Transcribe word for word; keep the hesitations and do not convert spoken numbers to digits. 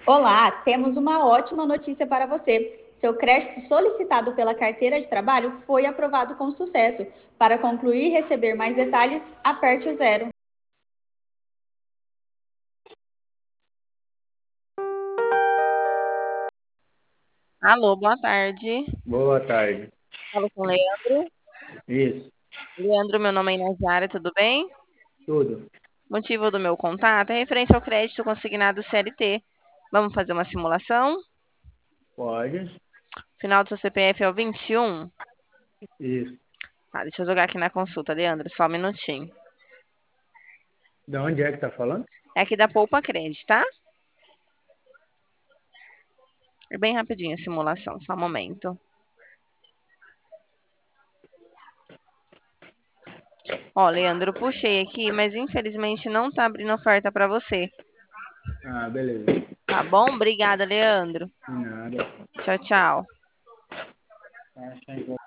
Olá, temos uma ótima notícia para você. Seu crédito solicitado pela carteira de trabalho foi aprovado com sucesso. Para concluir e receber mais detalhes, aperte o zero. Alô, boa tarde. Boa tarde. Falo com o Leandro. Isso, Leandro, meu nome é Inazara, tudo bem? tudo. Motivo do meu contato é referente ao crédito consignado C L T. Vamos fazer uma simulação? Pode. Final do seu C P F é o vinte e um. Isso. Tá, deixa eu jogar aqui na consulta, Leandro, só um minutinho. De onde é que tá falando? É aqui da Poupa Crédito, tá? É bem rapidinho a simulação, só um momento. Ó, Leandro, puxei aqui, mas infelizmente não tá abrindo oferta para você. Ah, beleza. Tá bom? Obrigada, Leandro. Nada. Tchau, tchau. Acha